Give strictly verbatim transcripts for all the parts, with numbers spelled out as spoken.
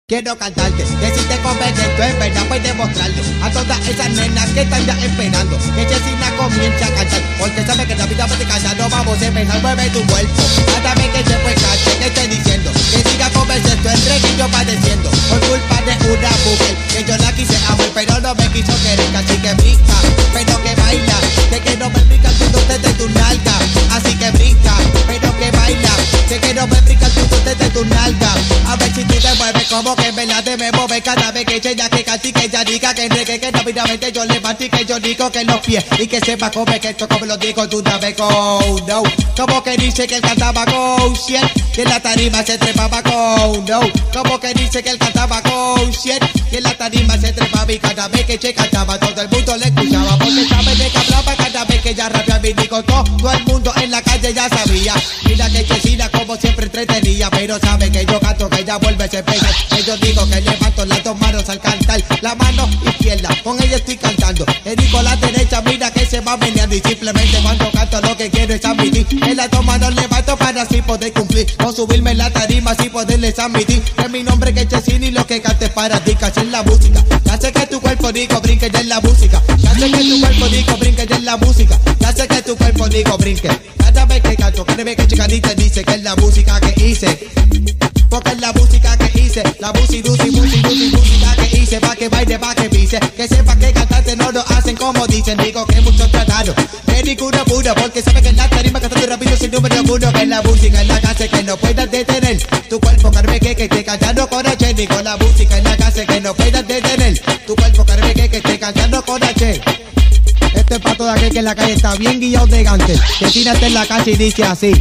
Quiero cantarte, que si te convence esto es verdad, pues demostrarle a todas esas nenas que están ya esperando que Chesina comience a cantar, porque sabe que la vida me canta, no vamos a empezar, mueve tu cuerpo, cada vez que se fue cante, que estoy diciendo, que siga convence esto es rey y yo padeciendo, por culpa de una mujer, que yo la quise amar, pero no me quiso querer, así que brinca, pero que baila, que que no me brinca el tuto desde tu nalga, así que brinca, pero que baila, que que no me brinca el tuto desde tu nalga, a ver si tú te mueves como que en verdad te me mueve cada vez que ella que cante y que ella diga que reggae que rápidamente yo levanto y que yo digo que los pies y que sepa comer que esto como lo digo tú sabes go no como que dice que él cantaba go shit que en la tarima se trepaba go no como que dice que él cantaba go shit que en la tarima se trepaba y cada vez que ella cantaba todo el mundo le escuchaba porque sabe de que hablaba cada vez que ella rapeaba y digo todo el mundo en la calle ya sabía mira que Chesina como siempre entretenía pero sabe que yo canto que ella vuelve se pega que yo digo que levanto las dos manos al cantar la mano izquierda con ella estoy cantando le digo la derecha mira que se va meneando y simplemente cuando canto lo que quiero es admitir que las dos manos levanto para así poder cumplir o subirme en la tarima así poderles admitir que mi nombre que es Chesina y lo que cante es para ti que hacer la música ya sé que tu cuerpo digo brinque ya en la música ya sé que tu cuerpo digo brinque ya en la música ya sé que tu cuerpo digo brinque cada vez que canto cada vez que chicanita dice que es la música que hice porque es la música que hice, la busi, dusi, busi, dusi, música que hice, pa' que baile, pa' que pise, que sepa que cantantes no lo hacen como dicen, digo que muchos trataron, que ninguno pudo, porque sabe que en la tarima cantando rápido sin número uno, que es la música en la casa que no puedas detener, tu cuerpo carme que que esté cantando con H, digo la música en la casa que no puedas detener, tu cuerpo carme que que esté cantando con H. Esto es pa' todo aquel que en la calle está bien guillado de gante, que tírate en la casa y dice así.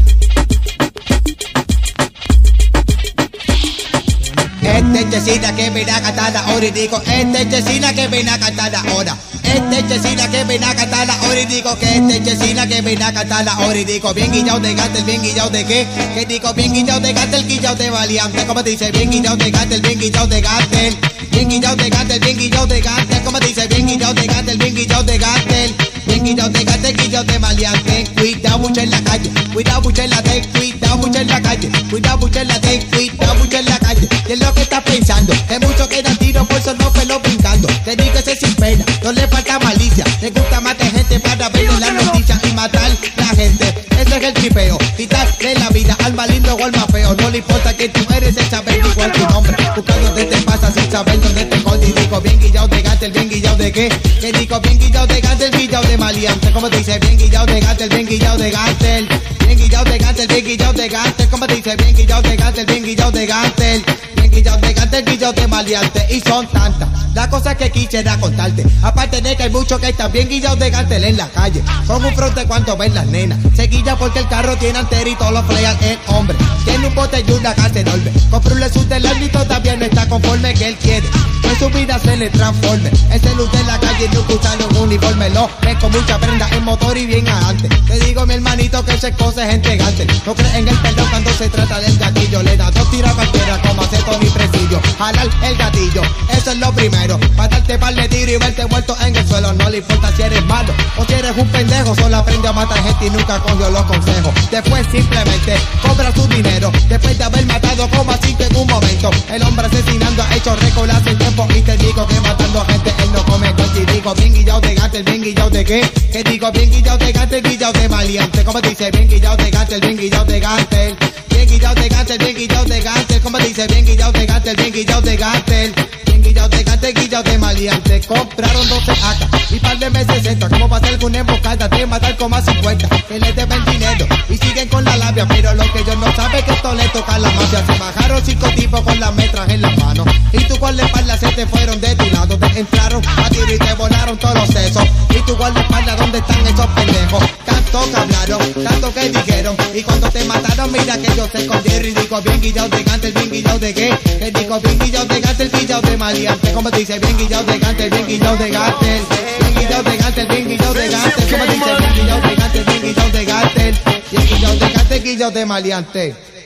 Este es Chesina que viene a cantar ahora y digo este es Chesina que viene a cantar ahora este es Chesina que viene a cantar ahora y digo que este es Chesina que viene a cantar ahora y digo bien guillado de Gantel, bien guillado de qué que digo bien guillado de Gantel, guillado de valiente como dice bien guillado de Gantel, bien guillado de Gantel bien guillado de Gantel, bien guillado de Gantel como dice bien guillado de Gantel, bien guillado de Gantel bien guillado de Gantel, guillado de valiente cuidado mucho en la calle, cuidado mucho en la calle cuidado mucho en la calle, cuidado mucho en la calle cuidado mucho en la calle y es lo que estás pensando, que mucho queda tiro por eso no pelo brincando, te digo ese sin pena, no le falta malicia, le gusta matar gente para ver las noticias y matar la gente, ese es el tripeo, quitarle la vida al más lindo o al más feo, no le importa que tú eres el saber igual tu nombre, buscando dónde te pasas sin saber dónde te escondes y digo bien guillado de Gantel, bien guillado de qué, que digo bien guillado de Gantel, guillado de maleante, como dice bien guillado de Gantel, bien guillado de Gantel, bien guillado de Gantel, bien guillado de Gantel, como dice bien guillado de Gantel, bien guillado de Gantel, bien guillado de Gantel, guillado de maleante y son tantas las cosas que quisiera contarte, aparte de que hay muchos que están bien guillados de Gantel en la calle, con un fronte cuanto ven las nenas, se guilla porque el carro tiene antero y todos los frean el hombre, tiene un bote y una casa enorme, compró un luz del año y todavía no está conforme que él quiere, que su vida se le transforme, ese luz de la calle nunca usan un uniforme, no, es con mucha prenda en motor y bien adelante, te digo mi hermanito que esa cosa es entregante, no crees en el perdón cuando se trata del gatillo, le da dos tiras a cualquiera como hace Tony Presillo, jalar el gatillo, eso es lo primero, para darte par de tiro y verte muerto en el suelo, no le importa si eres malo o si eres un pendejo, solo aprende a matar gente y nunca cogió los consejos, después simplemente cobra su dinero, después de haber matado como a cinco en un momento, el hombre asesinando ha hecho récord hace tiempo y te digo que matando gente él no come cuento y digo bien guillado de Gantel, bien guillado de qué, que digo bien guillado de Gantel, guillado de valiente, como dice bien guillado de Gantel, bien guillado de Gantel, bien guillado de Gantel, bien guillado de Gantel, como dice bien guillado de Gantel, bien guillado de Gantel, bien guillado de Gantel, guillado de maleante, compraron doce A K y par de meses extra, como para hacer una emboscada, de matar como a cincuenta, que les deben dinero y siguen con la labia, pero lo que ellos no saben que esto le toca a la mafia, se bajaron cinco tipos con las metras en las manos y tu guardaespaldas se te fueron de tu lado, te entraron a tiro y te volaron todos los sesos y tu guardaespaldas ¿dónde están esos pendejos? Tanto que hablaron, tanto que dijeron y cuando te mataron mira que ellos se escondieron y digo bien guillado de Gantel, bien guillado de qué, que digo bien guillado de Gantel, guillado de maleante, como dice bien guillado de Gantel, bien guillado de Gantel, bien guillado de Gantel, bien guillado de Gantel, como dice bien guillado de Gantel, bien guillado de Gantel, bien guillado de Gantel, guillado de maleante.